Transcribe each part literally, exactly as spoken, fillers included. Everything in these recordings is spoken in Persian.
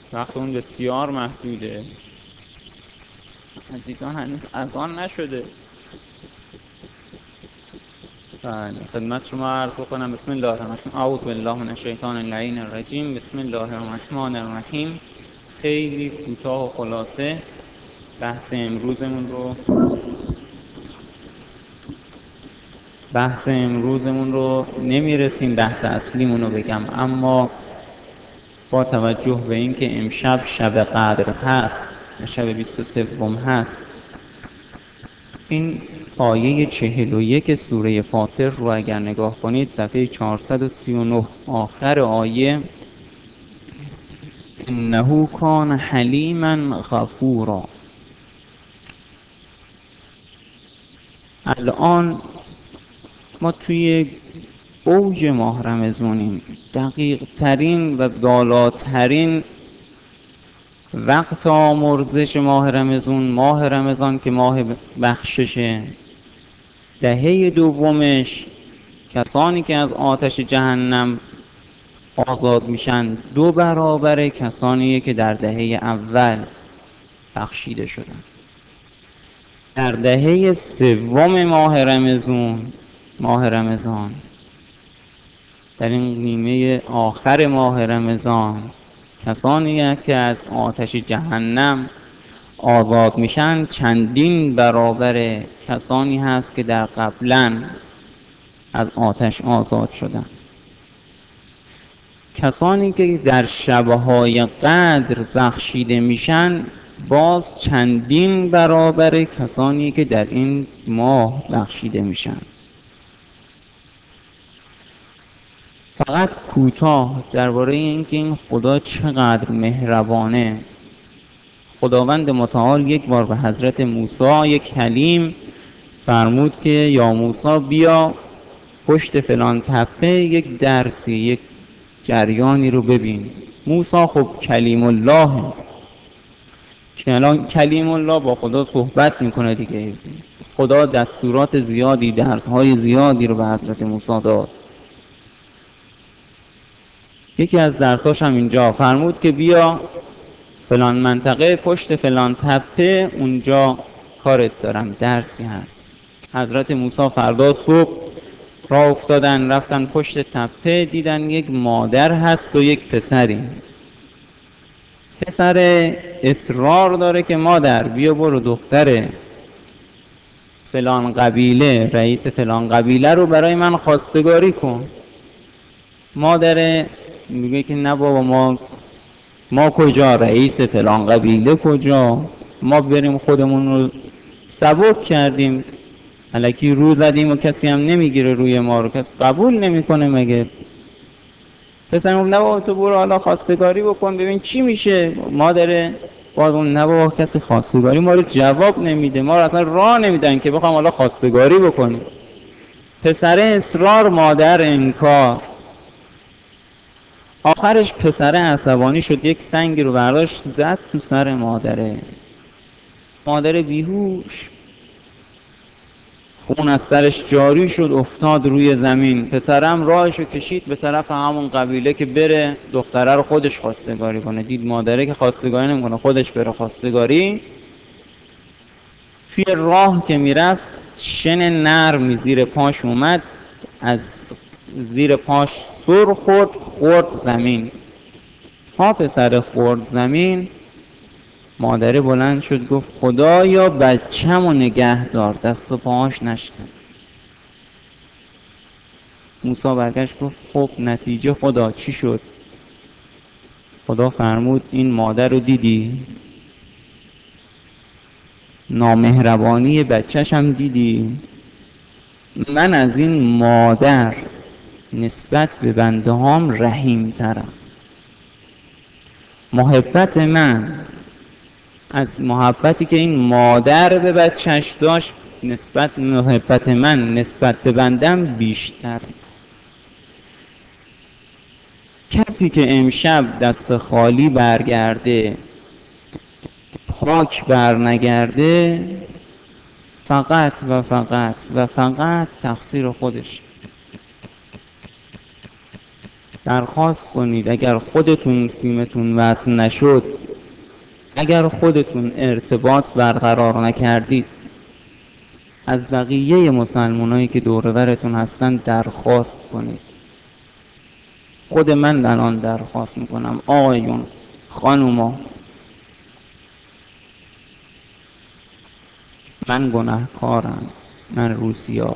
وقتمون بسیار محدوده. عزیزان هنوز اذان نشده. بله، خدمت شما عرض بکنم. بسم الله الرحمن الرحیم. اعوذ بالله من الشیطان اللعین الرجیم. بسم الله الرحمن الرحیم. خیلی کوتاه و خلاصه بحث امروزمون رو بحث امروزمون رو نمیرسیم بحث اصلیمون رو بگم، اما با توجه به اینکه امشب شب قدر هست و شب بیست و سوم هست، این آیه چهل و یک سوره فاطر رو اگر نگاه کنید، صفحه چهارصد و سی و نه، آخر آیه انه کان حلیما غفورا. الان ما توی اوج ماه رمضانیم، دقیق ترین و بالاترین وقت آمرزش ماه رمضان، ماه رمضان که ماه بخششه. دهه دومش کسانی که از آتش جهنم آزاد میشن دو برابر کسانیه که در دهه اول بخشیده شدن. در دهه سوم ماه رمضان ماه رمضان در این نیمه آخر ماه رمضان کسانی که از آتش جهنم آزاد میشن چندین برابر کسانی هست که در قبلا از آتش آزاد شدن. کسانی که در شبهای قدر بخشیده میشن باز چندین برابر کسانی که در این ماه بخشیده میشن. فقط کوتاه درباره اینکه این خدا چقدر مهربانه. خداوند متعال یک بار به حضرت موسی یک کلیم فرمود که یا موسی بیا پشت فلان تپه یک درسی، یک جریانی رو ببین. موسی خب کلیم الله، که الان کلیم الله با خدا صحبت میکنه دیگه. خدا دستورات زیادی، درسهای زیادی رو به حضرت موسی داد. یکی از درساش هم اینجا فرمود که بیا فلان منطقه پشت فلان تپه، اونجا کارت دارم، درسی هست. حضرت موسی فردا صبح راه افتادن، رفتن پشت تپه، دیدن یک مادر هست و یک پسری. پسر اصرار داره که مادر بیا برو دختر فلان قبیله، رئیس فلان قبیله رو برای من خواستگاری کن. مادر میگه که نه بابا، ما ما کجا، رئیس فلان قبیله کجا، ما بریم خودمون رو سبک کردیم، الکی رو زدیم و کسی هم نمیگیره روی ما رو، کسی قبول نمیکنه مگه. پسرم نه بابا تو برو حالا خواستگاری بکن ببین چی میشه. مادر بازم نه بابا کسی خواستگاری ما رو جواب نمیده، ما رو اصلا راه نمیدن که بخوام حالا خواستگاری بکنیم. پسر اصرار، مادر انکار. آخرش پسر عصبانی شد، یک سنگ رو برداشت زد تو سر مادره. مادر بیهوش، خون از سرش جاری شد، افتاد روی زمین. پسرم راهشو کشید به طرف همون قبیله که بره دختره رو خودش خواستگاری کنه. دید مادره که خواستگاری نمیکنه، خودش بره خواستگاری. توی راه که میرفت شن نرمی زیر پاش اومد، از زیر پاش سر خورد، خورد زمین. ها پسر خورد زمین، مادره بلند شد گفت خدایا بچه‌مو نگه دار، دست و پاهاش نشکن. موسی برگشت گفت خب نتیجه خدا چی شد؟ خدا فرمود این مادر رو دیدی؟ نامهربانی بچه‌ش هم دیدی؟ من از این مادر نسبت به بنده هام رحیم ترم. محبت من از محبتی که این مادر به بچهش داشت، نسبت محبت من نسبت به بندم بیشتر. کسی که امشب دست خالی برگرده، پاک برنگرده، فقط و فقط و فقط تقصیر خودش. درخواست کنید اگر خودتون سیمتون وصل نشد، اگر خودتون ارتباط برقرار نکردید، از بقیه مسلمانایی که دور و برتون هستن درخواست کنید. خود من الان درخواست میکنم آقایون، خانوما، من گناهکارم، من روسیا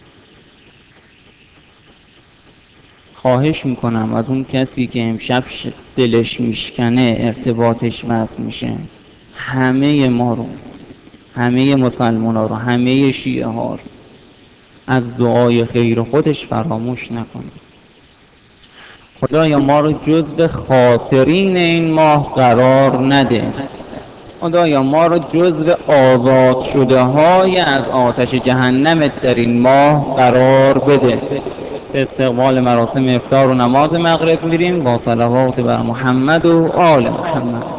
خواهش میکنم از اون کسی که امشب دلش میشکنه ارتباطش وصل میشه، همه ما رو، همه مسلمان ها رو، همه شیعه ها رو از دعای خیر خودش فراموش نکنه. خدایا ما رو جزو خاسرین این ماه قرار نده. خدایا ما رو جزو آزاد شده های از آتش جهنمت در این ماه قرار بده. به استقبال مراسم افطار و نماز مغرب میریم با صلوات بر محمد و آل محمد.